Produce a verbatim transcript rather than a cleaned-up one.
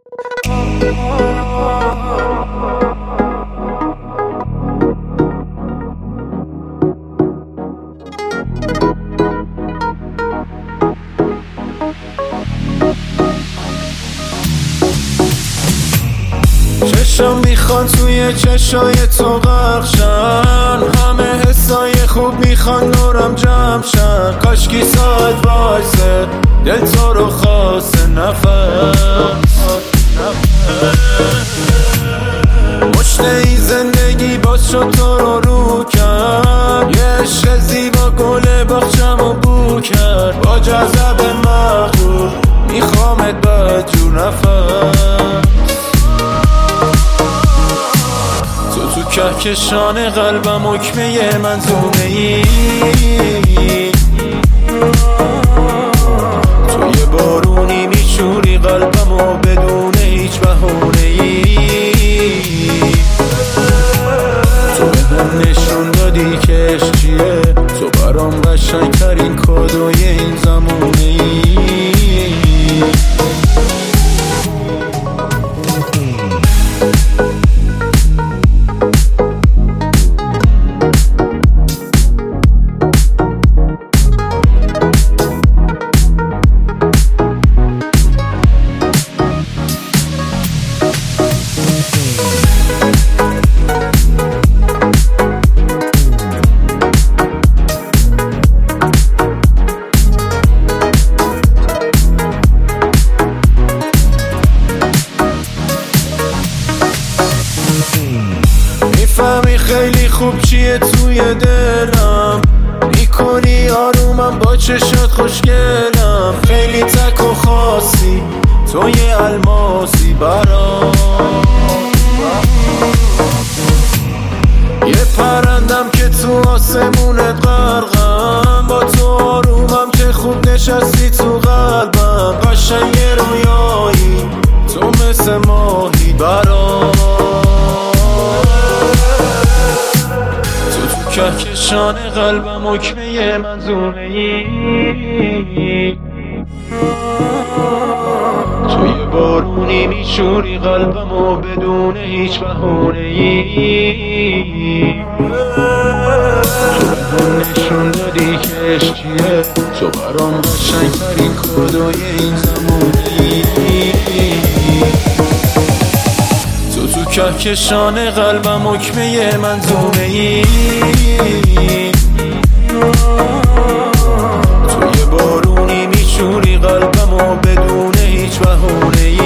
چشم میخوان توی چشای تو غرقشن، همه حسای خوب میخوان نورم جمعشن. کاشکی ساعت وایسه دل تو رو خواسته نفس مشته این زندگی باز شد تو رو رو کرد. یه عشق زیبا گل باغچمو بو کرد. با جذب مغرور میخوامت بدجور نفس. تو تو کهکشان قلبم حکمه منظومه ای. تو یه بارونی میشوری قلبمو بدون هیچ بهونه ای. تو بهم نشون دادی که عشق چیه. تو برام قشنگترین کادوی این زمونه ای. میفهمی خیلی خوب چیه توی دلم. میکنی آرومم با چشات خوشگلم. خیلی تک و خاصی تو یه الماسی برام. یه پرندم که تو آسمونت غرقم. با تو آرومم که خوب نشستی تو قلبم. قشنگ رویایی تو مثل ماهی برام. کهکشان قلبم حکمه منظومه ای. تو یه بارونی میشوری قلبمو بدون هیچ بهونه ای. تو بهم نشون دادی که عشق چیه. تو برام قشنگترین کادوی این زمونه ای. تو کهکشان قلبم حکمه منظومه ای. تو یه بارونی میشوری قلبمو بدون هیچ بهونه ای.